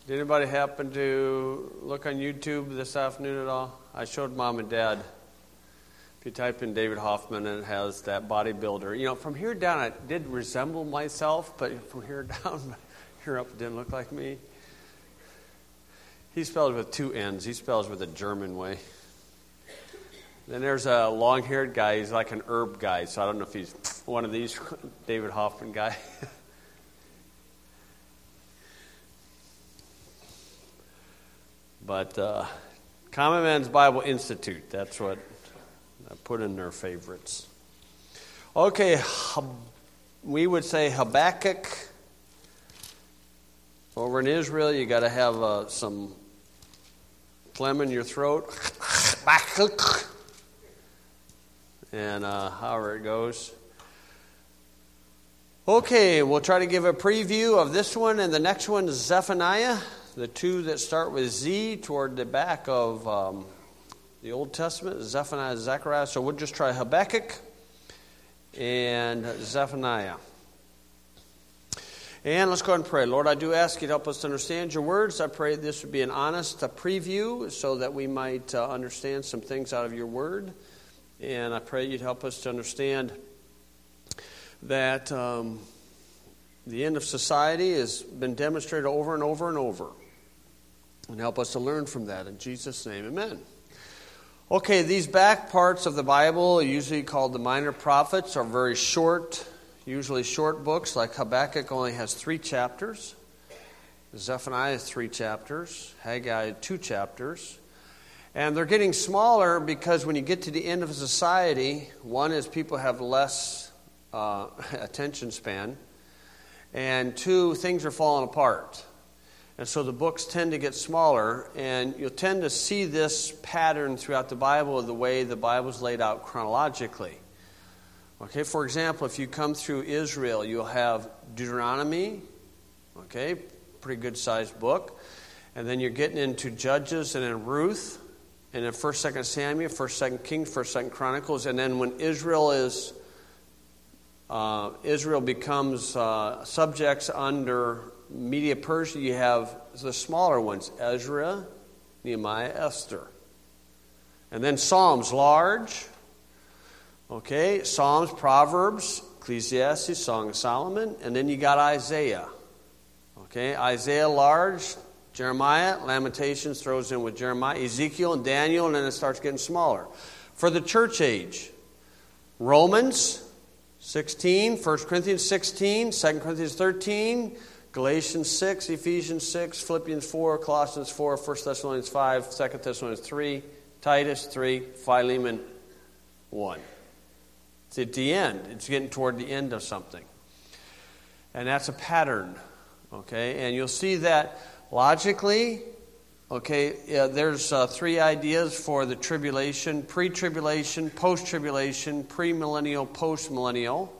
Did anybody happen to look on YouTube this afternoon at all? I showed Mom and Dad. If you type in David Hoffman, and it has that bodybuilder. You know, from here down, I did resemble myself, but from here down, here up, it didn't look like me. He spells with two N's. He spells with a German way. Then there's a long-haired guy. He's like an herb guy, so I don't know if he's one of these David Hoffman guy. But Common Man's Bible Institute, that's what I put in their favorites. Okay, we would say Habakkuk. Over in Israel, you got to have some phlegm in your throat. Habakkuk. And however it goes. Okay, we'll try to give a preview of this one, and the next one is Zephaniah. The two that start with Z toward the back of the Old Testament, Zephaniah, Zechariah. So we'll just try Habakkuk and Zephaniah. And let's go ahead and pray. Lord, I do ask you to help us to understand your words. I pray this would be an honest preview so that we might understand some things out of your word. And I pray you'd help us to understand that the end of society has been demonstrated over and over and over. And help us to learn from that. In Jesus' name, amen. Okay, these back parts of the Bible, usually called the minor prophets, are very short, usually short books. Like Habakkuk only has 3 chapters. Zephaniah has 3 chapters. Haggai 2 chapters. And they're getting smaller because when you get to the end of society, one is people have less attention span. And 2, things are falling apart. And so the books tend to get smaller, and you'll tend to see this pattern throughout the Bible, the way the Bible's laid out chronologically. Okay, for example, if you come through Israel, you'll have Deuteronomy, okay, pretty good-sized book. And then you're getting into Judges and then Ruth, and then 1st, 2nd Samuel, 1st, 2nd Kings, 1st, 2nd Chronicles. And then when Israel becomes subjects under Media Persia, you have the smaller ones, Ezra, Nehemiah, Esther. And then Psalms, large. Okay, Psalms, Proverbs, Ecclesiastes, Song of Solomon. And then you got Isaiah. Okay, Isaiah, large. Jeremiah, Lamentations throws in with Jeremiah. Ezekiel and Daniel, and then it starts getting smaller. For the church age, Romans 16, 1 Corinthians 16, 2 Corinthians 13, Galatians 6, Ephesians 6, Philippians 4, Colossians 4, 1 Thessalonians 5, 2 Thessalonians 3, Titus 3, Philemon 1. It's at the end. It's getting toward the end of something. And that's a pattern. Okay? And you'll see that logically, okay, there's 3 ideas for the tribulation: pre-tribulation, post-tribulation, premillennial, post-millennial.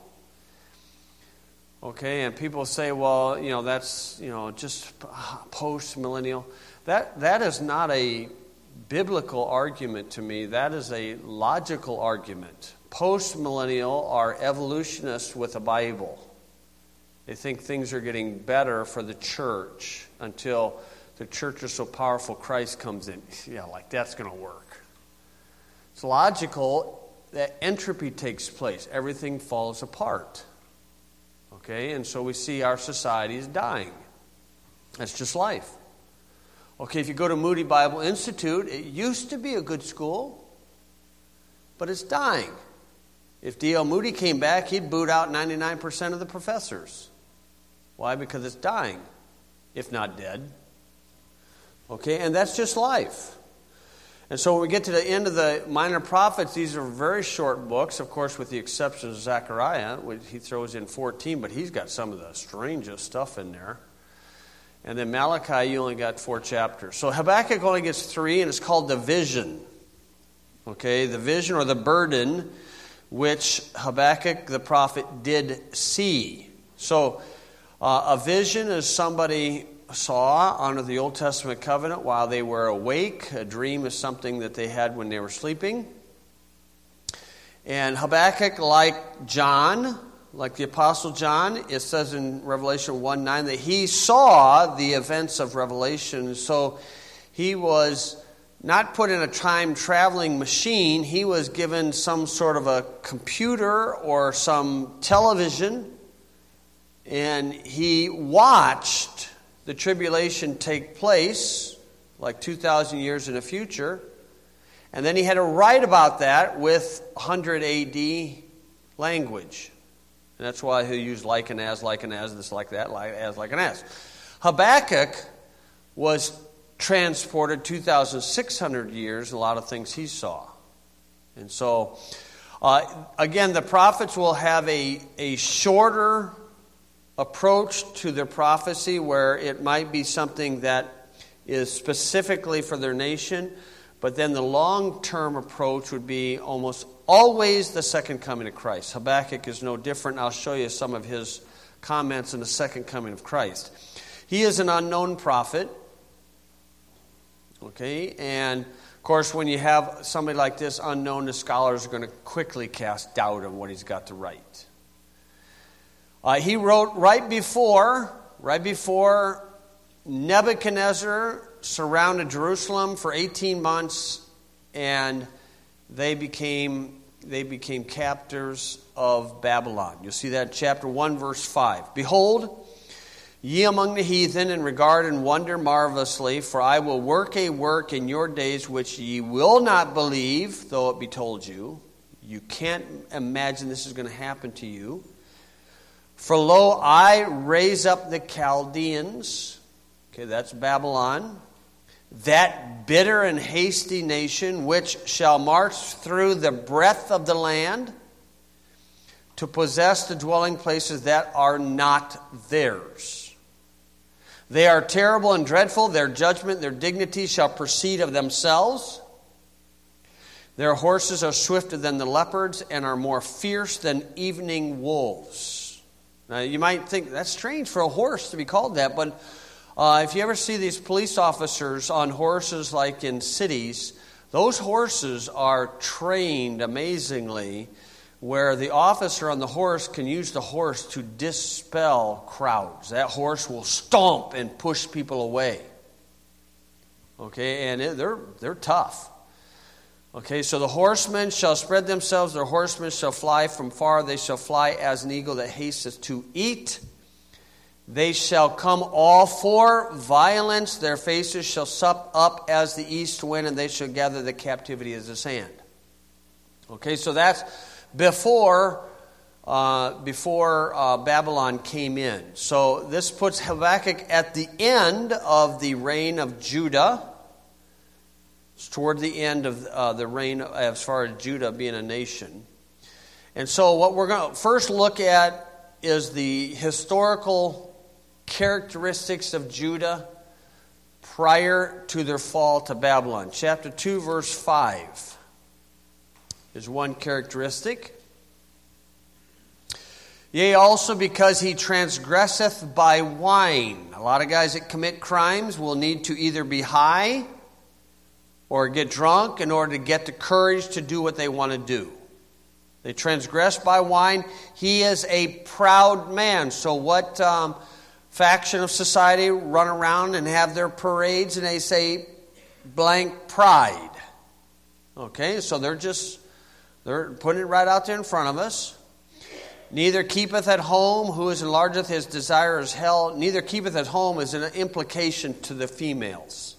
Okay, and people say, well, that's, just post-millennial. That is not a biblical argument to me. That is a logical argument. Post-millennial are evolutionists with a Bible. They think things are getting better for the church until the church is so powerful Christ comes in. Yeah, like that's going to work. It's logical that entropy takes place. Everything falls apart. Okay, and so we see our society is dying. That's just life. Okay, if you go to Moody Bible Institute, it used to be a good school, but it's dying. If D.L. Moody came back, he'd boot out 99% of the professors. Why? Because it's dying, if not dead. Okay, and that's just life. And so when we get to the end of the minor prophets, these are very short books, of course, with the exception of Zechariah, which he throws in 14, but he's got some of the strangest stuff in there. And then Malachi, you only got 4 chapters. So Habakkuk only gets 3, and it's called the vision. Okay, the vision or the burden, which Habakkuk the prophet did see. So a vision is somebody saw under the Old Testament covenant while they were awake. A dream is something that they had when they were sleeping. And Habakkuk, like John, like the Apostle John. It says in Revelation 1:9 that he saw the events of Revelation. So he was not put in a time-traveling machine. He was given some sort of a computer or some television, and he watched the tribulation take place, like 2,000 years in the future. And then he had to write about that with 100 AD language. And that's why he'll use like and as, this, like that, like and as. Habakkuk was transported 2,600 years, a lot of things he saw. And so, again, the prophets will have a shorter approach to their prophecy where it might be something that is specifically for their nation, but then the long-term approach would be almost always the second coming of Christ. Habakkuk is no different. I'll show you some of his comments on the second coming of Christ. He is an unknown prophet. Okay, and of course when you have somebody like this unknown, the scholars are going to quickly cast doubt on what he's got to write. He wrote right before Nebuchadnezzar surrounded Jerusalem for 18 months, and they became captors of Babylon. You'll see that in chapter 1, verse 5. Behold, ye among the heathen, and regard and wonder marvelously, for I will work a work in your days which ye will not believe, though it be told you. You can't imagine this is going to happen to you. For lo, I raise up the Chaldeans, okay, that's Babylon, that bitter and hasty nation, which shall march through the breadth of the land to possess the dwelling places that are not theirs. They are terrible and dreadful. Their judgment, their dignity shall proceed of themselves. Their horses are swifter than the leopards and are more fierce than evening wolves. Now, you might think that's strange for a horse to be called that, but if you ever see these police officers on horses like in cities, those horses are trained amazingly where the officer on the horse can use the horse to dispel crowds. That horse will stomp and push people away. Okay, and they're tough. Okay, so the horsemen shall spread themselves, their horsemen shall fly from far, they shall fly as an eagle that hasteth to eat. They shall come all for violence, their faces shall sup up as the east wind, and they shall gather the captivity as the sand. Okay, so that's before Babylon came in. So this puts Habakkuk at the end of the reign of Judah. It's toward the end of the reign as far as Judah being a nation. And so what we're going to first look at is the historical characteristics of Judah prior to their fall to Babylon. Chapter 2, verse 5 is one characteristic. Yea, also because he transgresseth by wine. A lot of guys that commit crimes will need to either be high or get drunk in order to get the courage to do what they want to do. They transgress by wine. He is a proud man. So what faction of society run around and have their parades and they say blank pride? Okay, so they're putting it right out there in front of us. Neither keepeth at home, who is enlargeth his desire is hell. Neither keepeth at home is an implication to the females.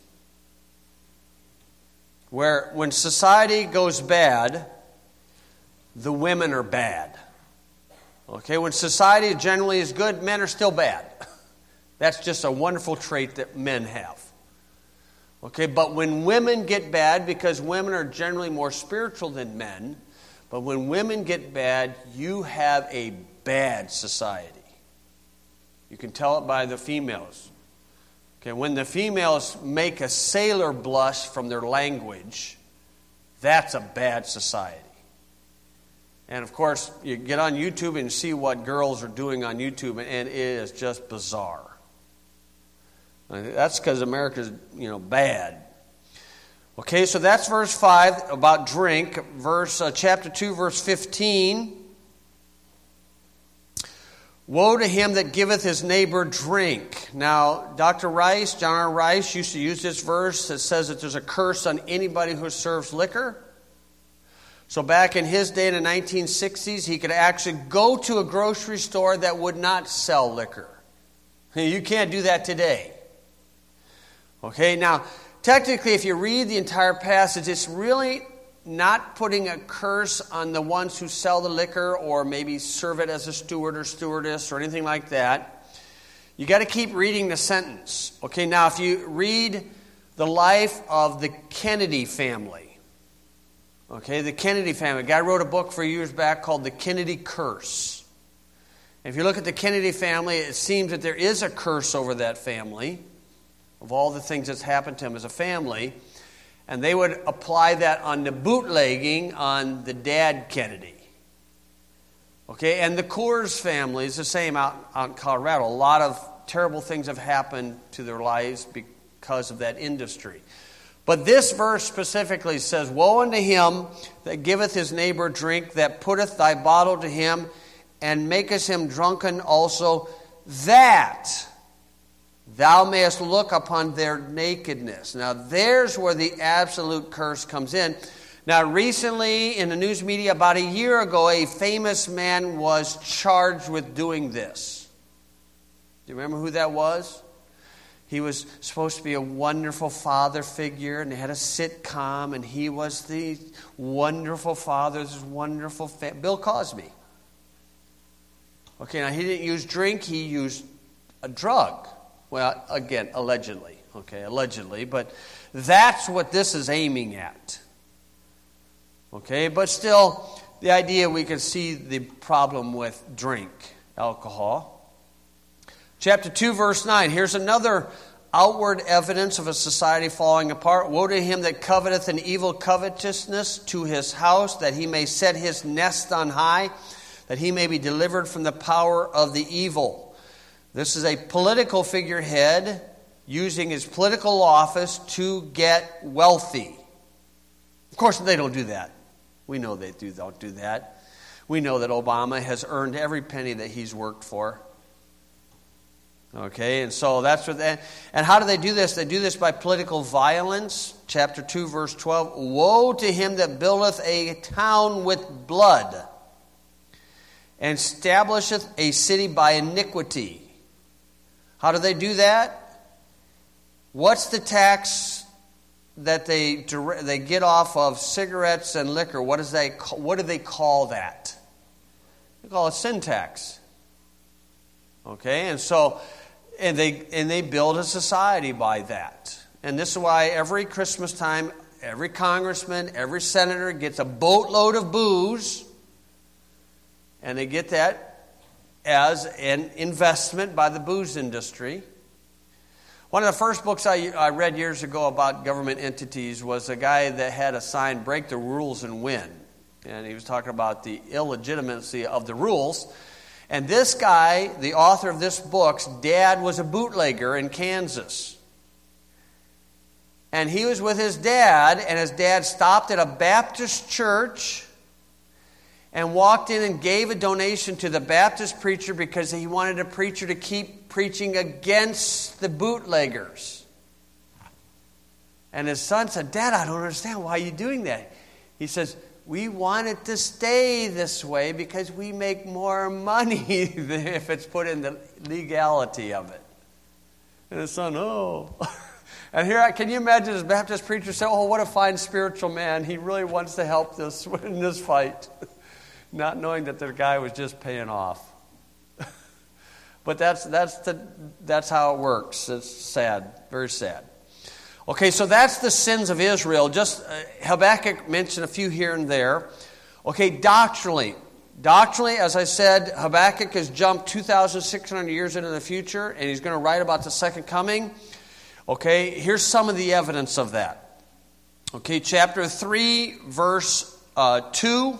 Where when society goes bad, the women are bad. Okay, when society generally is good, men are still bad. That's just a wonderful trait that men have. Okay, but when women get bad, because women are generally more spiritual than men, but when women get bad, you have a bad society. You can tell it by the females. Okay, when the females make a sailor blush from their language, that's a bad society. And of course, you get on YouTube and see what girls are doing on YouTube, and it is just bizarre. That's because America's, bad. Okay, so that's verse 5 about drink. Chapter 2, verse 15. Woe to him that giveth his neighbor drink. Now, Dr. Rice, John R. Rice, used to use this verse that says that there's a curse on anybody who serves liquor. So back in his day in the 1960s, he could actually go to a grocery store that would not sell liquor. You can't do that today. Okay, now, technically, if you read the entire passage, it's really not putting a curse on the ones who sell the liquor or maybe serve it as a steward or stewardess or anything like that. You got to keep reading the sentence. Okay, now if you read the life of the Kennedy family, okay, the Kennedy family, a guy wrote a book for years back called The Kennedy Curse. And if you look at the Kennedy family, it seems that there is a curse over that family of all the things that's happened to him as a family. And they would apply that on the bootlegging on the dad Kennedy. Okay, and the Coors family is the same out in Colorado. A lot of terrible things have happened to their lives because of that industry. But this verse specifically says, Woe unto him that giveth his neighbor drink, that putteth thy bottle to him, and makest him drunken also, that thou mayest look upon their nakedness. Now, there's where the absolute curse comes in. Now, recently, in the news media, about a year ago, a famous man was charged with doing this. Do you remember who that was? He was supposed to be a wonderful father figure, and they had a sitcom, and he was the wonderful father, this wonderful Bill Cosby. Okay, now he didn't use drink, he used a drug. Well, again, allegedly, but that's what this is aiming at. Okay, but still, the idea we can see the problem with drink, alcohol. Chapter 2, verse 9, here's another outward evidence of a society falling apart. Woe to him that coveteth an evil covetousness to his house, that he may set his nest on high, that he may be delivered from the power of the evil. This is a political figurehead using his political office to get wealthy. Of course, they don't do that. We know they don't do that. We know that Obama has earned every penny that he's worked for. Okay, and so that's what they... And how do they do this? They do this by political violence. Chapter 2, verse 12. Woe to him that buildeth a town with blood, and establisheth a city by iniquity. How do they do that? What's the tax that they get off of cigarettes and liquor? What do they call that? They call it sin tax. Okay, and so they build a society by that. And this is why every Christmas time, every congressman, every senator gets a boatload of booze, and they get that as an investment by the booze industry. One of the first books I read years ago about government entities was a guy that had a sign, Break the Rules and Win. And he was talking about the illegitimacy of the rules. And this guy, the author of this book's dad was a bootlegger in Kansas. And he was with his dad, and his dad stopped at a Baptist church and walked in and gave a donation to the Baptist preacher because he wanted a preacher to keep preaching against the bootleggers. And his son said, Dad, I don't understand. Why are you doing that? He says, we want it to stay this way because we make more money than if it's put in the legality of it. And his son, oh. And here, can you imagine this Baptist preacher say, oh, what a fine spiritual man. He really wants to help this in this fight. Not knowing that the guy was just paying off. But that's how it works. It's sad, very sad. Okay, so that's the sins of Israel. Just Habakkuk mentioned a few here and there. Okay, doctrinally, as I said, Habakkuk has jumped 2,600 years into the future, and he's going to write about the second coming. Okay, here's some of the evidence of that. Okay, chapter 3, verse 2.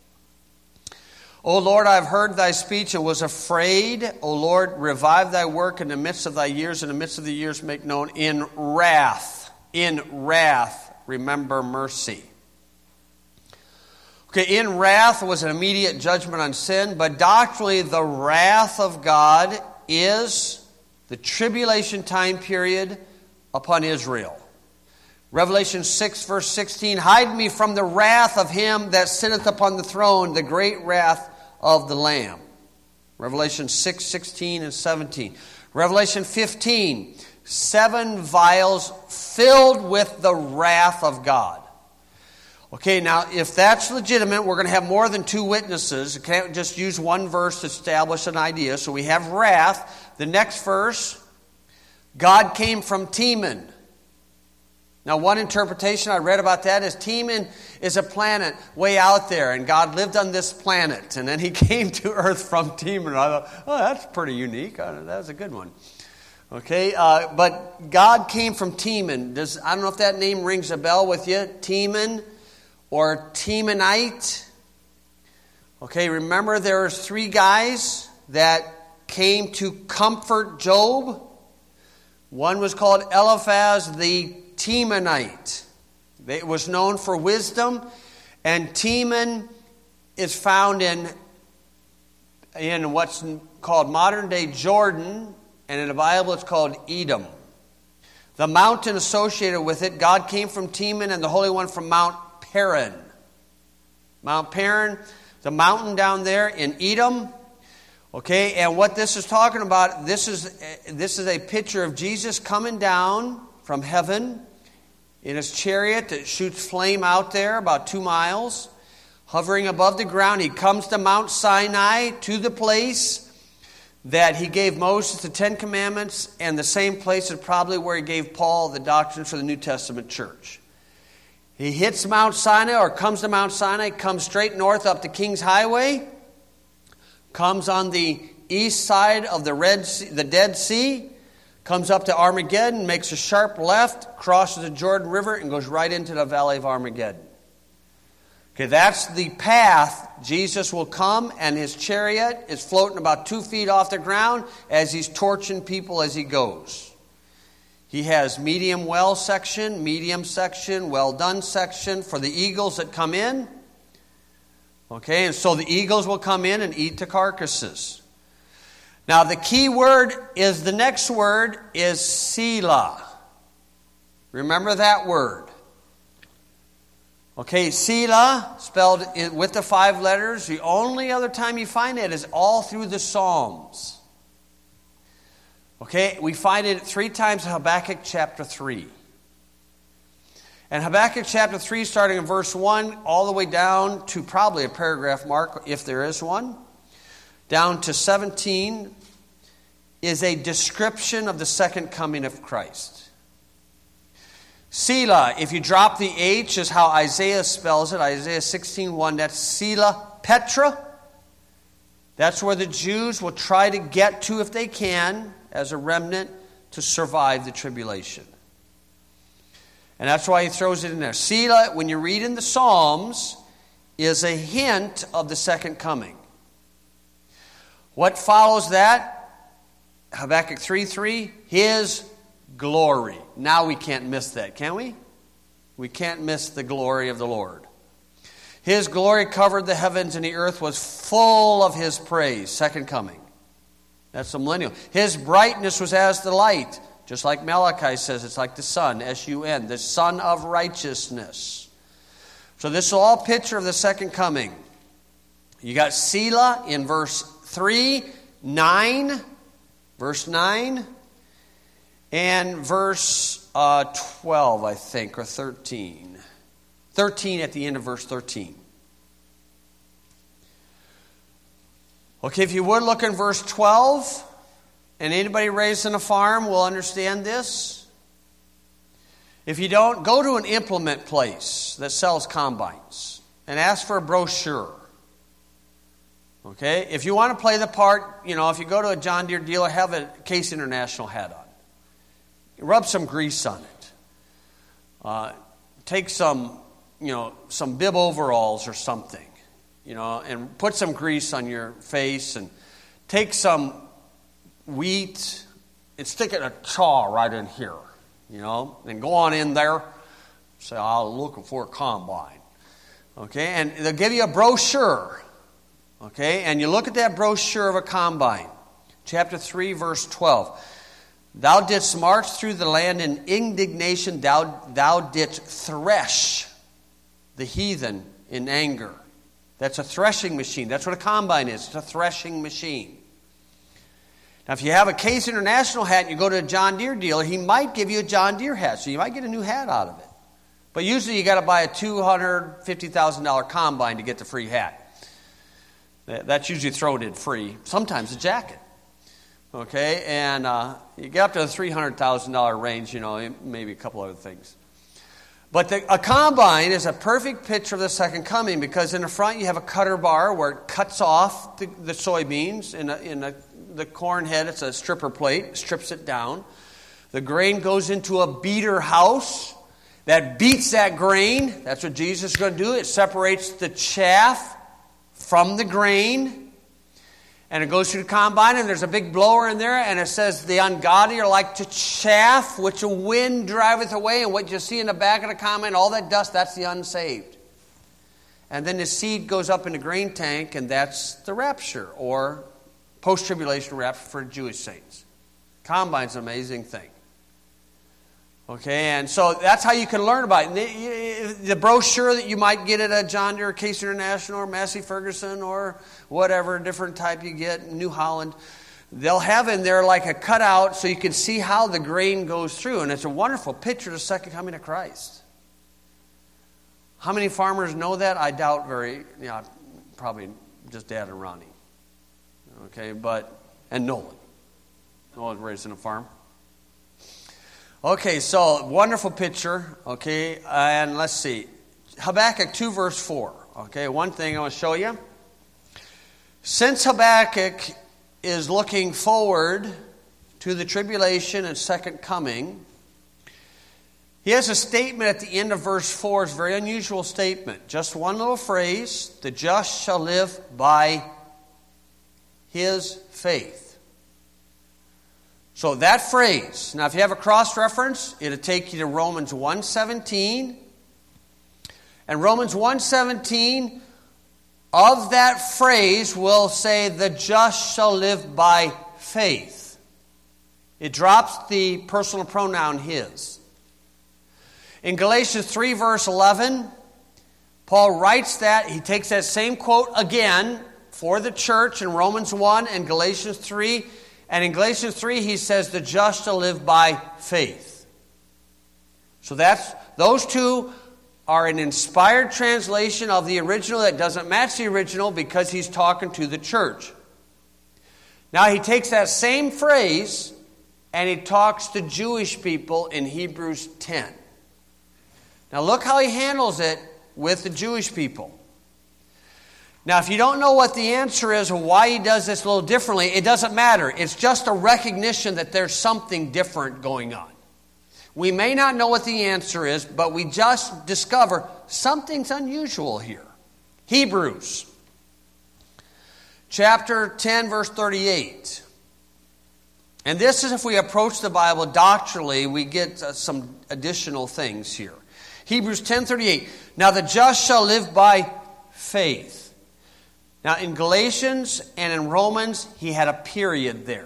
O Lord, I have heard thy speech and was afraid. O Lord, revive thy work in the midst of thy years. In the midst of the years make known in wrath, remember mercy. Okay, in wrath was an immediate judgment on sin, but doctrinally the wrath of God is the tribulation time period upon Israel. Revelation 6, verse 16, hide me from the wrath of him that sitteth upon the throne, the great wrath of the Lamb. Revelation 6, 16 and 17. Revelation 15, 7 vials filled with the wrath of God. Okay, now if that's legitimate, we're going to have more than 2 witnesses. You can't just use one verse to establish an idea. So we have wrath. The next verse, God came from Teman. Now, one interpretation I read about that is Teman is a planet way out there, and God lived on this planet, and then he came to earth from Teman. I thought, oh, that's pretty unique. That's a good one. Okay, but God came from Teman. I don't know if that name rings a bell with you. Teman or Temanite. Okay, remember there was 3 guys that came to comfort Job. One was called Eliphaz the Temanite. It was known for wisdom, and Teman is found in what's called modern-day Jordan, and in the Bible it's called Edom. The mountain associated with it, God came from Teman, and the Holy One from Mount Paran. Mount Paran, the mountain down there in Edom. Okay, and what this is talking about, this is a picture of Jesus coming down from heaven in his chariot that shoots flame out there about 2 miles, hovering above the ground. He comes to Mount Sinai, to the place that he gave Moses the 10 Commandments, and the same place is probably where he gave Paul the doctrines for the New Testament church. He hits Mount Sinai, or comes to Mount Sinai, comes straight north up the King's Highway, comes on the east side of the Dead Sea, comes up to Armageddon, makes a sharp left, crosses the Jordan River, and goes right into the Valley of Armageddon. Okay, that's the path. Jesus will come, and his chariot is floating about 2 feet off the ground as he's torching people as he goes. He has medium well section, well done section for the eagles that come in. Okay, and so the eagles will come in and eat the carcasses. Now the key word is, the next word is Selah. Remember that word. Okay, Selah, spelled with the 5 letters. The only other time you find it is all through the Psalms. Okay, we find it 3 times in Habakkuk chapter 3. And Habakkuk chapter 3, starting in verse 1, all the way down to probably a paragraph mark, if there is one, down to 17, is a description of the second coming of Christ. Selah, if you drop the H, is how Isaiah spells it. Isaiah 16:1, that's Selah Petra. That's where the Jews will try to get to, if they can, as a remnant, to survive the tribulation. And that's why he throws it in there. Selah, when you read in the Psalms, is a hint of the second coming. What follows that? Habakkuk 3:3, his glory. Now we can't miss that, can we? We can't miss the glory of the Lord. His glory covered the heavens, and the earth was full of his praise. Second coming. That's the millennial. His brightness was as the light. Just like Malachi says, it's like the sun, S-U-N, the sun of righteousness. So this is all a picture of the second coming. You got Selah in verse 3, 9, verse 9, and verse 12, I think, or 13. 13 at the end of verse 13. Okay, if you would look in verse 12, and anybody raised on a farm will understand this. If you don't, go to an implement place that sells combines and ask for a brochure. Okay? If you want to play the part, if you go to a John Deere dealer, have a Case International hat on. Rub some grease on it. Take some bib overalls or something, and put some grease on your face, and take some wheat and stick it in a chaw right in here, and go on in there. Say, I'm looking for a combine. Okay, and they'll give you a brochure. Okay, and you look at that brochure of a combine. Chapter 3, verse 12. Thou didst march through the land in indignation. Thou didst thresh the heathen in anger. That's a threshing machine. That's what a combine is. It's a threshing machine. Now, if you have a Case International hat and you go to a John Deere dealer, he might give you a John Deere hat, so you might get a new hat out of it. But usually you got to buy a $250,000 combine to get the free hat. That's usually thrown in free. Sometimes a jacket. Okay, and you get up to the $300,000 range, maybe a couple other things. But a combine is a perfect picture of the second coming, because in the front you have a cutter bar where it cuts off the soybeans. In the corn head, it's a stripper plate, strips it down. The grain goes into a beater house that beats that grain. That's what Jesus is going to do. It separates the chaff from the grain. And it goes through the combine, and there's a big blower in there, and it says, the ungodly are like to chaff, which a wind driveth away. And what you see in the back of the combine, all that dust, that's the unsaved. And then the seed goes up in the grain tank, and that's the rapture, or post-tribulation rapture for Jewish saints. Combine's an amazing thing. Okay, and so that's how you can learn about it. The brochure that you might get at a John Deere, Case International, or Massey Ferguson, or whatever different type you get, New Holland, they'll have in there like a cutout so you can see how the grain goes through. And it's a wonderful picture of the second coming of Christ. How many farmers know that? I doubt probably just Dad and Ronnie. Okay, and Nolan. Nolan raised in a farm. Okay, so wonderful picture, okay, and let's see. Habakkuk 2, verse 4, okay, one thing I want to show you. Since Habakkuk is looking forward to the tribulation and second coming, he has a statement at the end of verse 4, it's a very unusual statement. Just one little phrase, the just shall live by his faith. So that phrase, now if you have a cross-reference, it'll take you to Romans 1:17. And Romans 1:17, of that phrase will say, the just shall live by faith. It drops the personal pronoun his. In Galatians 3, verse 11, Paul writes that, he takes that same quote again for the church in Romans 1 and Galatians 3. And in Galatians 3, he says, the just shall live by faith. So those two are an inspired translation of the original that doesn't match the original because he's talking to the church. Now he takes that same phrase and he talks to Jewish people in Hebrews 10. Now look how he handles it with the Jewish people. Now, if you don't know what the answer is or why he does this a little differently, it doesn't matter. It's just a recognition that there's something different going on. We may not know what the answer is, but we just discover something's unusual here. Hebrews, chapter 10, verse 38. And this is if we approach the Bible doctrinally, we get some additional things here. Hebrews 10:38. Now the just shall live by faith. Now, in Galatians and in Romans, he had a period there.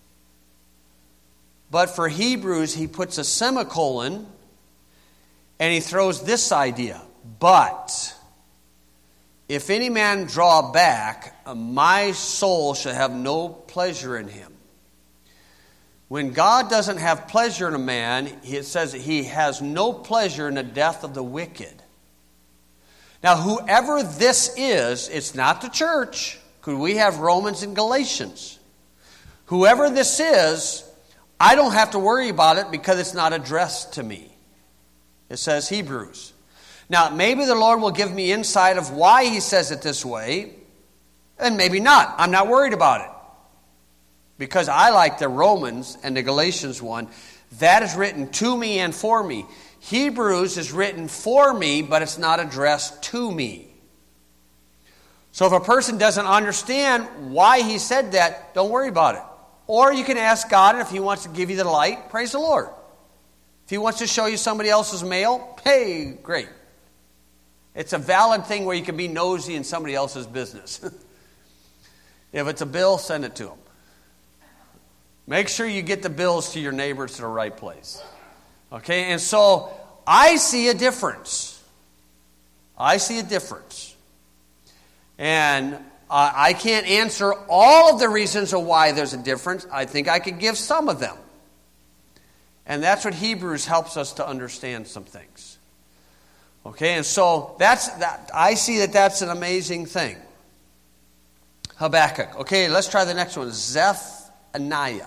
But for Hebrews, he puts a semicolon and he throws this idea. But if any man draw back, my soul shall have no pleasure in him. When God doesn't have pleasure in a man, it says that he has no pleasure in the death of the wicked. Now, whoever this is, it's not the church, because we have Romans and Galatians. Whoever this is, I don't have to worry about it because it's not addressed to me. It says Hebrews. Now, maybe the Lord will give me insight of why he says it this way, and maybe not. I'm not worried about it. Because I like the Romans and the Galatians one. That is written to me and for me. Hebrews is written for me, but it's not addressed to me. So if a person doesn't understand why he said that, don't worry about it. Or you can ask God, and if he wants to give you the light, praise the Lord. If he wants to show you somebody else's mail, hey, great. It's a valid thing where you can be nosy in somebody else's business. If it's a bill, send it to them. Make sure you get the bills to your neighbors to the right place. Okay, and so I see a difference. I see a difference. And I can't answer all of the reasons of why there's a difference. I think I could give some of them. And that's what Hebrews helps us to understand some things. Okay, and so I see that that's an amazing thing. Habakkuk. Okay, let's try the next one. Zephaniah.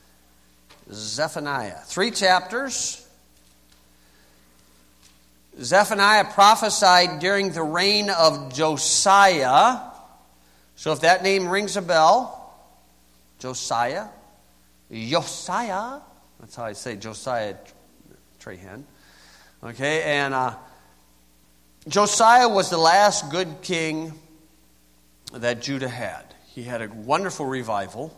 3 chapters. Zephaniah prophesied during the reign of Josiah. So if that name rings a bell, Josiah. That's how I say Josiah Trahan. Okay, and Josiah was the last good king that Judah had. He had a wonderful revival.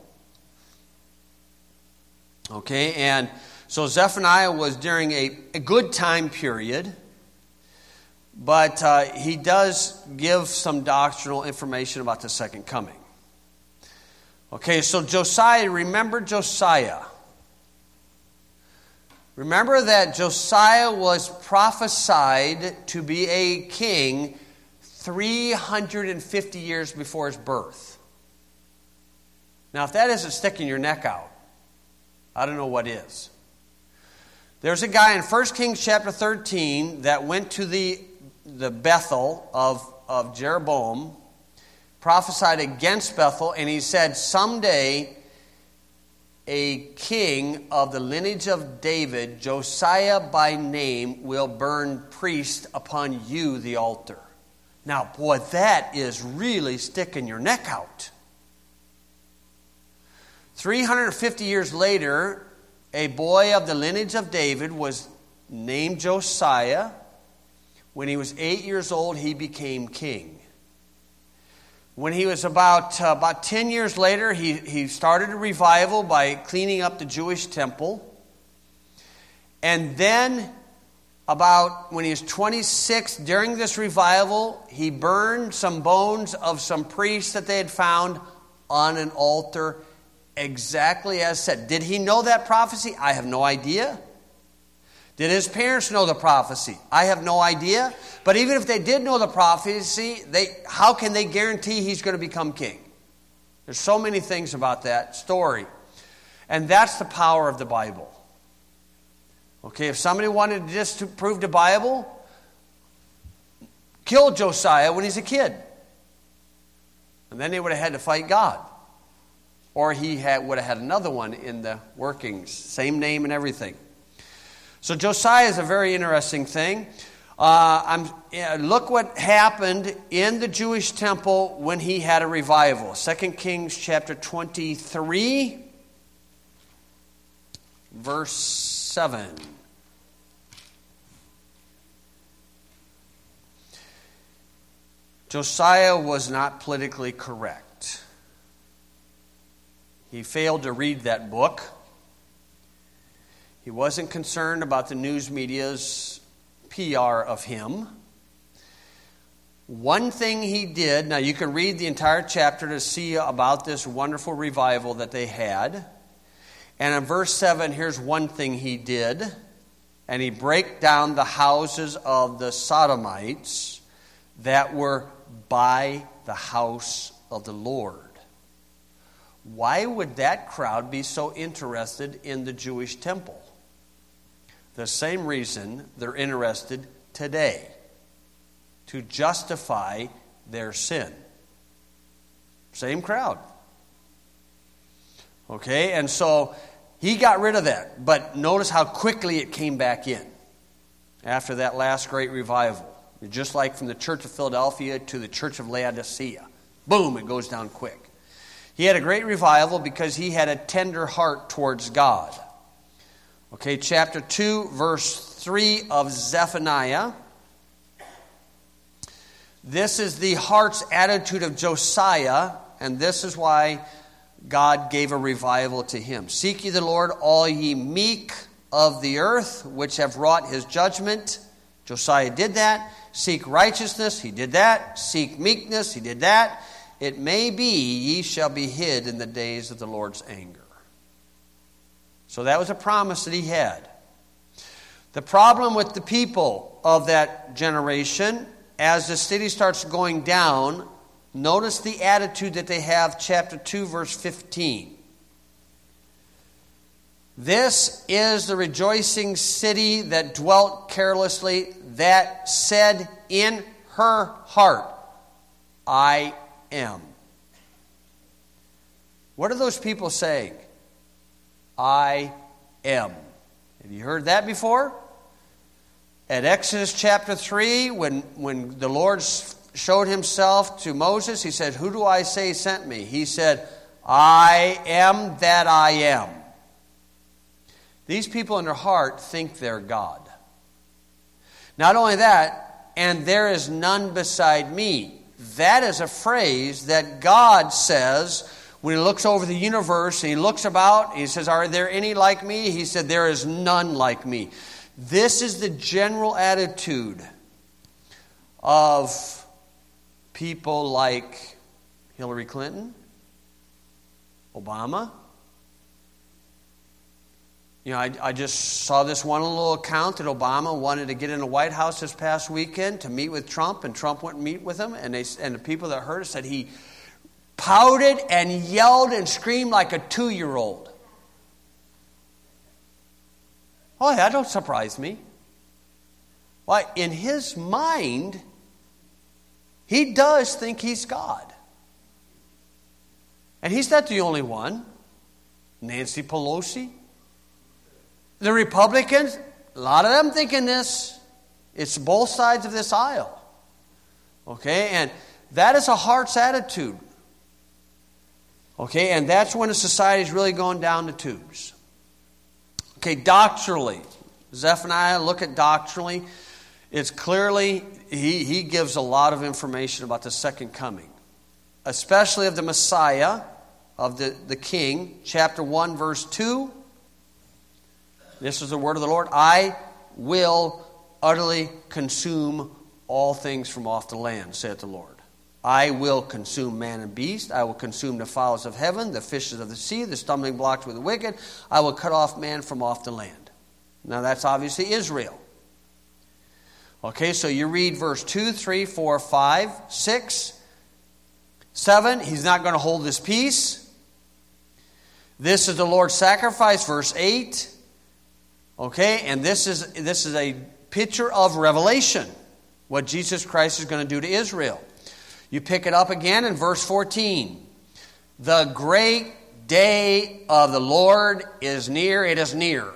Okay, and so Zephaniah was during a good time period, but he does give some doctrinal information about the second coming. Okay, so Josiah, remember Josiah. Remember that Josiah was prophesied to be a king 350 years before his birth. Now, if that isn't sticking your neck out, I don't know what is. There's a guy in 1 Kings chapter 13 that went to the Bethel of Jeroboam, prophesied against Bethel, and he said, someday a king of the lineage of David, Josiah by name, will burn priest upon you, the altar. Now, boy, that is really sticking your neck out. 350 years later, a boy of the lineage of David was named Josiah. When he was 8 years old, he became king. When he was about 10 years later, he started a revival by cleaning up the Jewish temple. And then, about when he was 26, during this revival, he burned some bones of some priests that they had found on an altar, exactly as said. Did he know that prophecy? I have no idea. Did his parents know the prophecy? I have no idea. But even if they did know the prophecy, how can they guarantee he's going to become king? There's so many things about that story. And that's the power of the Bible. Okay, if somebody wanted to disprove the Bible, kill Josiah when he's a kid. And then they would have had to fight God. Or he would have had another one in the workings. Same name and everything. So Josiah is a very interesting thing. Look what happened in the Jewish temple when he had a revival. 2 Kings chapter 23, verse 7. Josiah was not politically correct. He failed to read that book. He wasn't concerned about the news media's PR of him. One thing he did, now you can read the entire chapter to see about this wonderful revival that they had. And in verse 7, here's one thing he did. And he broke down the houses of the Sodomites that were by the house of the Lord. Why would that crowd be so interested in the Jewish temple? The same reason they're interested today, to justify their sin. Same crowd. Okay, and so he got rid of that. But notice how quickly it came back in after that last great revival. Just like from the Church of Philadelphia to the Church of Laodicea. Boom, it goes down quick. He had a great revival because he had a tender heart towards God. Okay, chapter 2, verse 3 of Zephaniah. This is the heart's attitude of Josiah, and this is why God gave a revival to him. Seek ye the Lord, all ye meek of the earth, which have wrought his judgment. Josiah did that. Seek righteousness, he did that. Seek meekness, he did that. It may be ye shall be hid in the days of the Lord's anger. So that was a promise that he had. The problem with the people of that generation, as the city starts going down, notice the attitude that they have, chapter 2, verse 15. This is the rejoicing city that dwelt carelessly, that said in her heart, I am. What are those people saying? I am. Have you heard that before? At Exodus chapter 3, when the Lord showed himself to Moses, he said, who do I say sent me? He said, I am that I am. These people in their heart think they're God. Not only that, and there is none beside me. That is a phrase that God says when he looks over the universe, and he looks about, and he says, are there any like me? He said, there is none like me. This is the general attitude of people like Hillary Clinton, Obama. You know, I just saw this one little account that Obama wanted to get in the White House this past weekend to meet with Trump, and Trump wouldn't meet with him. And the people that heard it said he pouted and yelled and screamed like a 2-year-old. Oh, that don't surprise me. Why, in his mind, he does think he's God. And he's not the only one. Nancy Pelosi. The Republicans, a lot of them thinking this. It's both sides of this aisle. Okay, and that is a heart's attitude. Okay, and that's when a society is really going down the tubes. Okay, doctrinally, Zephaniah, look at doctrinally. It's clearly, he gives a lot of information about the second coming, especially of the Messiah, of the King. Chapter 1, verse 2. This is the word of the Lord. I will utterly consume all things from off the land, saith the Lord. I will consume man and beast. I will consume the fowls of heaven, the fishes of the sea, the stumbling blocks with the wicked. I will cut off man from off the land. Now that's obviously Israel. Okay, so you read verse 2, 3, 4, 5, 6, 7. He's not going to hold his peace. This is the Lord's sacrifice, verse 8. Okay, and this is a picture of Revelation, what Jesus Christ is going to do to Israel. You pick it up again in verse 14. The great day of the Lord is near, it is near.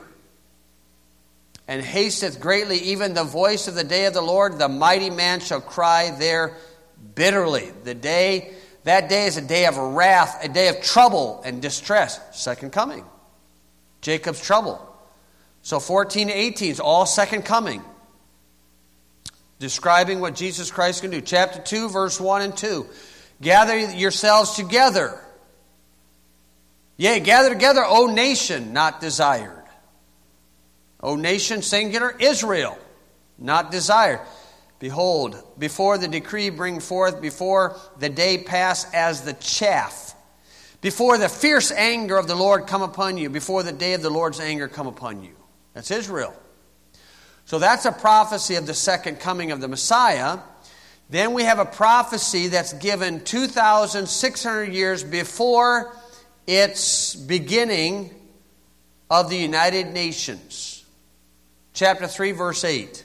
And hasteth greatly, even the voice of the day of the Lord, the mighty man shall cry there bitterly. That day is a day of wrath, a day of trouble and distress. Second coming. Jacob's trouble. So 14 to 18 is all second coming. Describing what Jesus Christ can do. Chapter 2, verse 1 and 2. Gather yourselves together. Yea, gather together, O nation, not desired. O nation, singular, Israel, not desired. Behold, before the decree bring forth, before the day pass as the chaff. Before the fierce anger of the Lord come upon you. Before the day of the Lord's anger come upon you. That's Israel. So that's a prophecy of the second coming of the Messiah. Then we have a prophecy that's given 2,600 years before its beginning of the United Nations. Chapter 3, verse 8.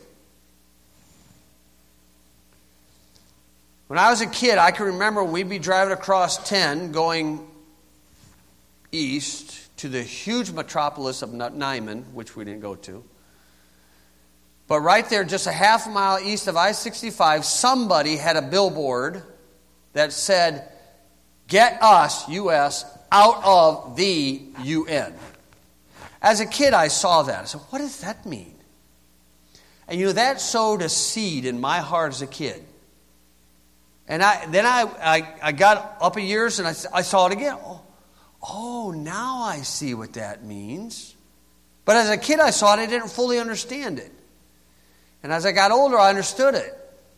When I was a kid, I can remember when we'd be driving across 10 going east to the huge metropolis of Nijmegen, which we didn't go to. But right there, just a half mile east of I-65, somebody had a billboard that said, "Get us, U.S., out of the UN." As a kid, I saw that. I said, what does that mean? And that sowed a seed in my heart as a kid. And I got up a years and I saw it again. Oh, now I see what that means. But as a kid, I saw it. I didn't fully understand it. And as I got older, I understood it.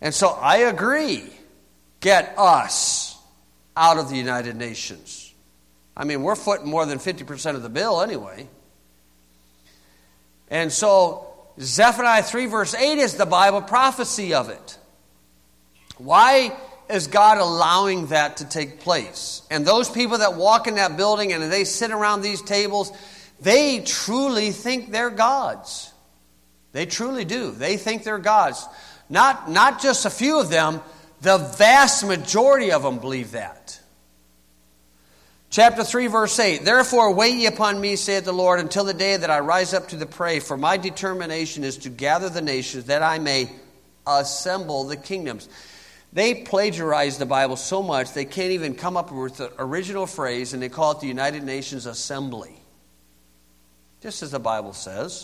And so I agree. Get us out of the United Nations. I mean, we're footing more than 50% of the bill anyway. And so Zephaniah 3 verse 8 is the Bible prophecy of it. Why is God allowing that to take place? And those people that walk in that building and they sit around these tables, they truly think they're gods. They truly do. They think they're gods. Not just a few of them, the vast majority of them believe that. Chapter 3, verse 8, Therefore wait ye upon me, saith the Lord, until the day that I rise up to the prey, for my determination is to gather the nations, that I may assemble the kingdoms. They plagiarize the Bible so much, they can't even come up with the original phrase, and they call it the United Nations Assembly. Just as the Bible says.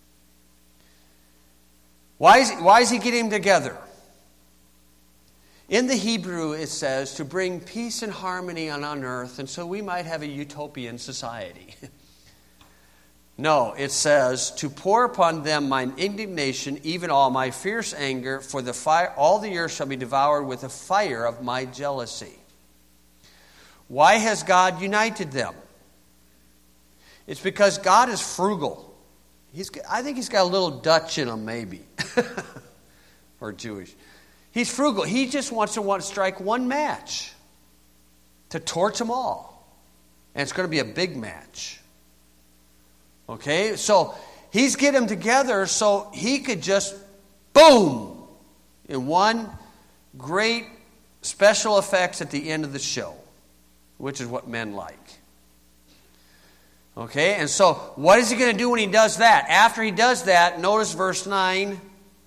Why is he getting them together? In the Hebrew, it says, to bring peace and harmony on earth, and so we might have a utopian society. No, it says, to pour upon them mine indignation, even all my fierce anger, for the fire, all the earth shall be devoured with the fire of my jealousy. Why has God united them? It's because God is frugal. I think he's got a little Dutch in him, maybe. Or Jewish. He's frugal. He just wants to strike one match to torch them all. And it's going to be a big match. Okay? So he's getting them together so he could just, boom, in one great special effects at the end of the show, which is what men like. Okay? And so what is he going to do when he does that? After he does that, notice verse 9.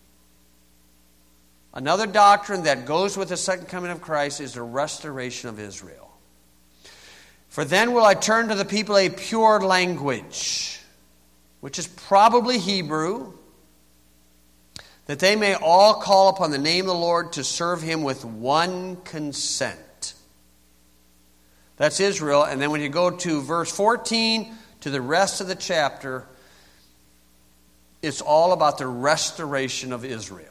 Another doctrine that goes with the second coming of Christ is the restoration of Israel. For then will I turn to the people a pure language, which is probably Hebrew, that they may all call upon the name of the Lord to serve him with one consent. That's Israel. And then when you go to verse 14 to the rest of the chapter, it's all about the restoration of Israel.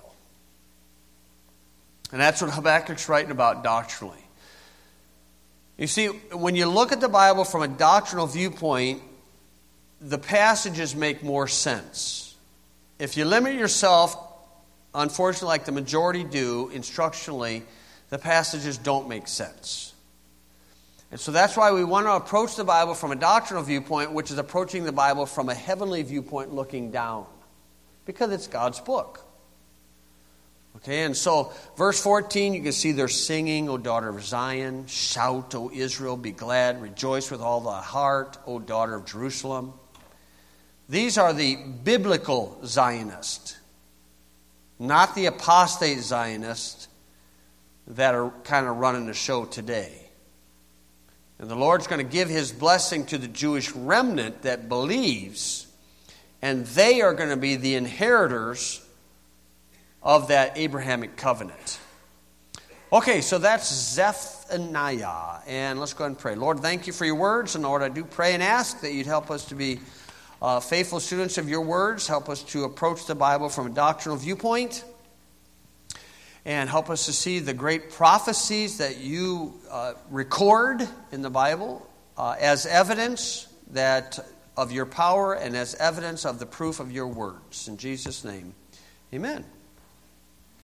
And that's what Habakkuk's writing about doctrinally. You see, when you look at the Bible from a doctrinal viewpoint, the passages make more sense. If you limit yourself, unfortunately, like the majority do, instructionally, the passages don't make sense. And so that's why we want to approach the Bible from a doctrinal viewpoint, which is approaching the Bible from a heavenly viewpoint looking down. Because it's God's book. Okay, and so verse 14, you can see they're singing, O daughter of Zion. Shout, O Israel, be glad. Rejoice with all thy heart, O daughter of Jerusalem. These are the biblical Zionists, not the apostate Zionists that are kind of running the show today. And the Lord's going to give his blessing to the Jewish remnant that believes, and they are going to be the inheritors of that Abrahamic covenant. Okay, so that's Zephaniah. And let's go ahead and pray. Lord, thank you for your words. And Lord, I do pray and ask that you'd help us to be faithful students of your words. Help us to approach the Bible from a doctrinal viewpoint. And help us to see the great prophecies that you record in the Bible as evidence of your power and as evidence of the proof of your words. In Jesus' name, amen.